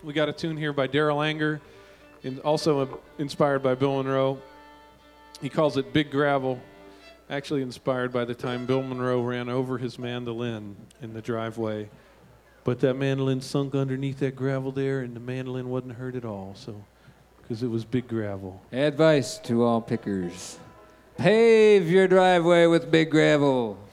We got a tune here by Daryl Anger, and also inspired by Bill Monroe. He calls it Big Gravel, actually inspired by the time Bill Monroe ran over his mandolin in the driveway. But that mandolin sunk underneath that gravel there, and the mandolin wasn't hurt at all, so because it was big gravel. Advice to all pickers. Pave your driveway with big gravel.